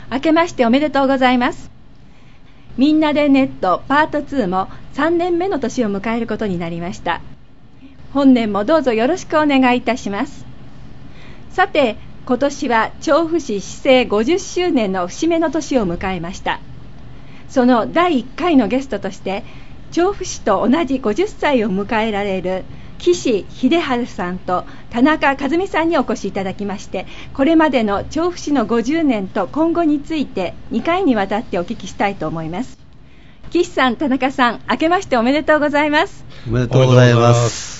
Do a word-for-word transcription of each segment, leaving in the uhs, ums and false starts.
明けましておめでとうございます。みんなでネットパートツーもさんねんめの年を迎えることになりました。本年もどうぞよろしくお願いいたします。さて、今年は調布市市政ごじゅっしゅうねんの節目の年を迎えました。そのだいいっかいのゲストとして、調布市と同じごじゅっさいを迎えられる岸秀治さんと田中和美さんにお越しいただきまして、これまでの調布市のごじゅうねんと今後についてにかいにわたってお聞きしたいと思います。岸さん、田中さん、明けましておめでとうございます。 おめでとうございます。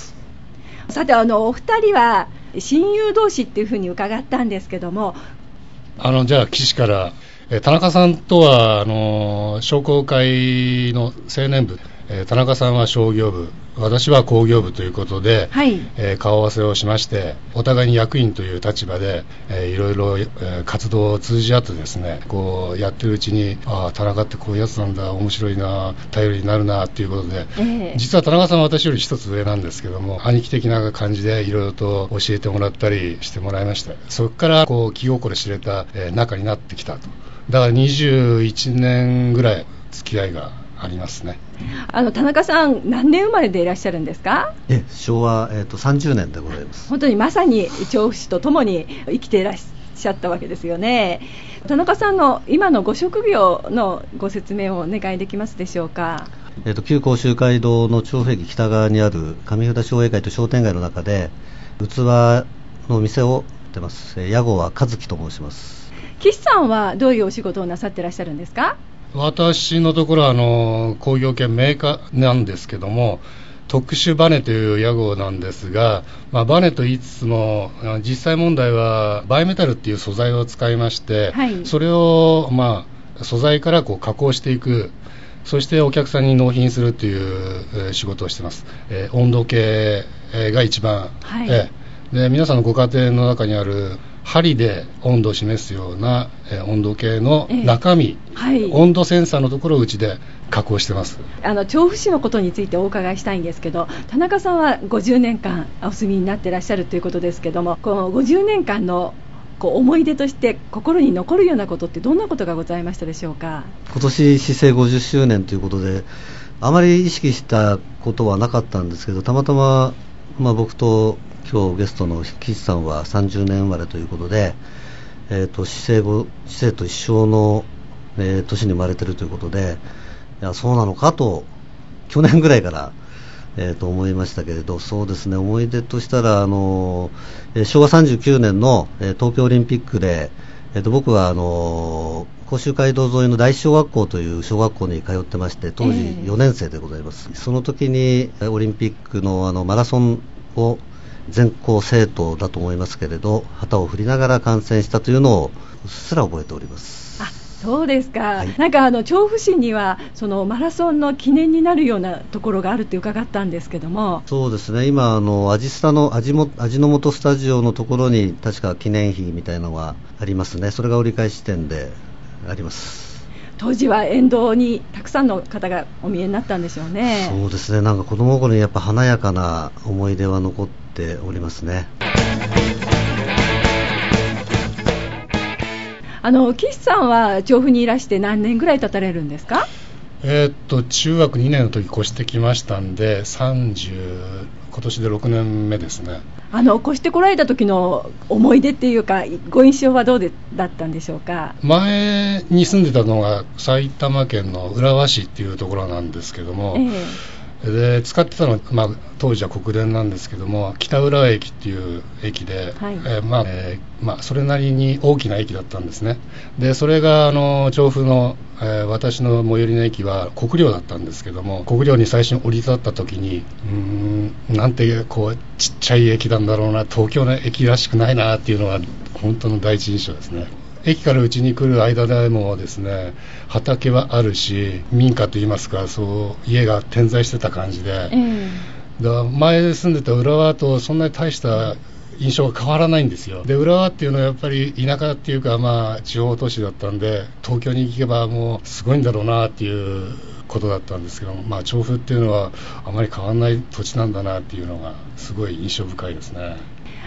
さて、あのお二人は親友同士っていうふうに伺ったんですけども、 あのじゃあ岸からえ田中さんとはあの商工会の青年部、え田中さんは商業部、私は工業部ということで、はい、えー、顔合わせをしまして、お互いに役員という立場で、えー、いろいろ、えー、活動を通じ合ってですね、こうやってるうちに、ああ田中ってこういうやつなんだ、面白いな、頼りになるなっていうことで、えー、実は田中さんは私より一つ上なんですけども、兄貴的な感じでいろいろと教えてもらったりしてもらいました。そこからこう気心知れた、えー、仲になってきたと。だからにじゅういちねんぐらい付き合いがありますね。 あの田中さん、何年生まれでいらっしゃるんですか？ え昭和、えー、とさんじゅうねんでございます。 本当にまさに調布市とともに生きていらっしゃったわけですよね。田中さんの今のご職業のご説明をお願いできますでしょうか？ えー、と旧甲州街道の調布駅北側にある上札商栄会という商店街の中で器の店をやってます。屋号は和樹と申します。 岸さんはどういうお仕事をなさってらっしゃるんですか？ 私のところはあの工業系メーカーなんですけども、特殊バネという屋号なんですが、まあ、バネと言いつつも実際問題はバイメタルっていう素材を使いまして、はい、それを、まあ、素材からこう加工していく、そしてお客さんに納品するという、えー、仕事をしています。えー、温度計が一番、はい、えー、で皆さんのご家庭の中にある針で温度を示すような、えー、温度計の中身、えーはい、温度センサーのところをうちで加工してます。 あの調布市のことについてお伺いしたいんですけど、田中さんはごじゅうねんかんお住みになってらっしゃるということですけども、このごじゅうねんかんのこう思い出として心に残るようなことってどんなことがございましたでしょうか？ 今年市政ごじゅっしゅうねんということであまり意識したことはなかったんですけど、たまたま、まあ、僕と今日ゲストの岸さんはさんじゅうねん生まれということで、えー、と市政市政と一緒の、えー、年に生まれているということで、いやそうなのかと去年ぐらいから、えー、と思いましたけれど、そうですね、思い出としたらあの、えー、しょうわさんじゅうきゅうねんの、えー、東京オリンピックで、えー、と僕はあの甲州街道沿いの第一小学校という小学校に通ってまして、当時よねん生でございます。えー、その時にオリンピックの、あのマラソンを全校生徒だと思いますけれど、旗を振りながら観戦したというのをうっすら覚えております。 あ、そうですか。 はい、 なんかあの調布市にはそのマラソンの記念になるようなところがあるって伺ったんですけども。 そうですね、今あの味スタの味も味の素スタジオのところに確か記念碑みたいなのがありますね。それが折り返し地点であります。 当時は沿道にたくさんの方がお見えになったんでしょうね。 そうですね、なんか子供の頃にやっぱ華やかな思い出は残っておりますね。 あの岸さんは調布にいらして何年ぐらい経たれるんですか？ えー、っと中学にねんの時越してきましたんでさんじゅう今年でろくねんめですね。 あの越してこられた時の思い出っていうかご印象はどうでだったんでしょうか？ 前に住んでたのが埼玉県の浦和市っていうところなんですけども、えーで使ってたのは、まあ、当時は国電なんですけども、北浦和駅っていう駅で、はい、えーまあえーまあ、それなりに大きな駅だったんですね。でそれがあの調布の、えー、私の最寄りの駅は国領だったんですけども、国領に最初に降り立った時にうーんなんてこうちっちゃい駅なんだろうな、東京の駅らしくないなっていうのが本当の第一印象ですね。駅からうちに来る間でもですね、畑はあるし民家といいますか、そう家が点在してた感じで、えー、だ前住んでた浦和とそんなに大した印象が変わらないんですよ。で浦和っていうのはやっぱり田舎っていうか、まあ地方都市だったんで、東京に行けばもうすごいんだろうなっていうことだったんですけど、まあ調布っていうのはあまり変わらない土地なんだなっていうのがすごい印象深いですね。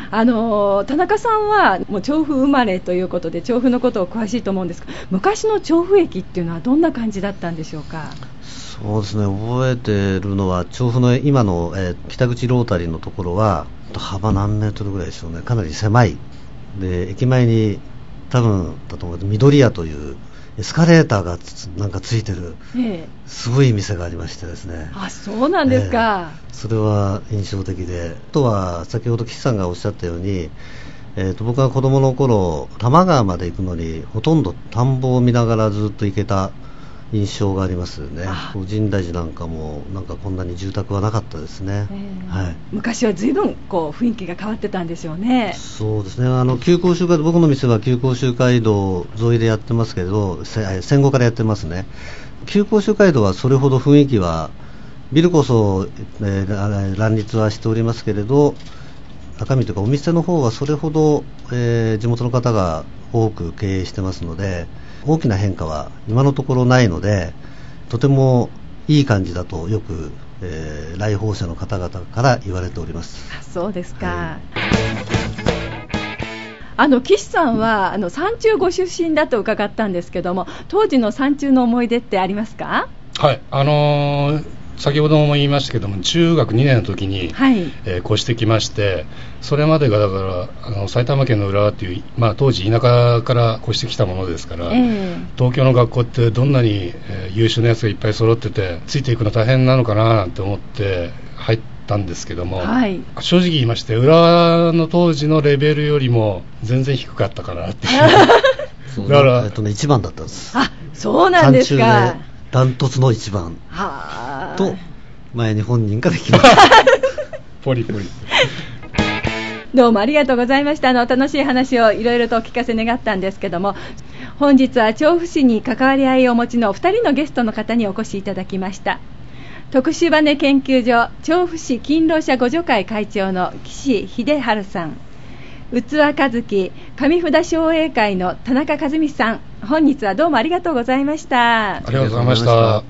あの田中さんはもう調布生まれということで調布のことを詳しいと思うんですが、昔の調布駅っていうのはどんな感じだったんでしょうか？ そうですね、覚えてるのは調布の今の、えー、北口ロータリーのところは幅何メートルぐらいでしょうね、かなり狭いで、駅前に多分だと思う緑屋というエスカレーターがなんかついてる、ええ、すごい店がありましてですね。 あ、そうなんですか。 えー、それは印象的で、あとは先ほど岸さんがおっしゃったように、えー、と僕が子供の頃多摩川まで行くのにほとんど田んぼを見ながらずっと行けた印象がありますよね。深大寺なんかもなんかこんなに住宅はなかったですね。 えーはい、昔は随分こう雰囲気が変わってたんでしょうね。 そうですね、あの旧甲州街道、僕の店は旧甲州街道沿いでやってますけど、戦後からやってますね。旧甲州街道はそれほど雰囲気はビルこそ、えー、乱立はしておりますけれど、中身というかお店の方はそれほど、えー、地元の方が多く経営してますので、大きな変化は今のところないので、とてもいい感じだとよく、えー、来訪者の方々から言われております。 あ、そうですか。 はい、 あの岸さんはあの山中ご出身だと伺ったんですけども、当時の山中の思い出ってありますか？ はい、あのー先ほども言いましたけども、中学にねんの時に、はいえー、越してきまして、それまでがだからあの埼玉県の浦和という、まあ、当時田舎から越してきたものですから、えー、東京の学校ってどんなに、えー、優秀なやつがいっぱい揃っててついていくの大変なのかななんて思って入ったんですけども、はい、正直言いまして浦和の当時のレベルよりも全然低かったかなっていうだから、えっとね、いちばんだったんです。 あ、そうなんですか。 ダントツのいちばんと前に本人から聞きましたポリポリどうもありがとうございました。あの楽しい話をいろいろとお聞かせ願ったんですけども、本日は調布市に関わり合いをお持ちのお二人のゲストの方にお越しいただきました。特殊バネ研究所調布市勤労者互助会会長の岸秀治さん、器和樹上札商栄会の田中和美さん、本日はどうもありがとうございました。 ありがとうございました。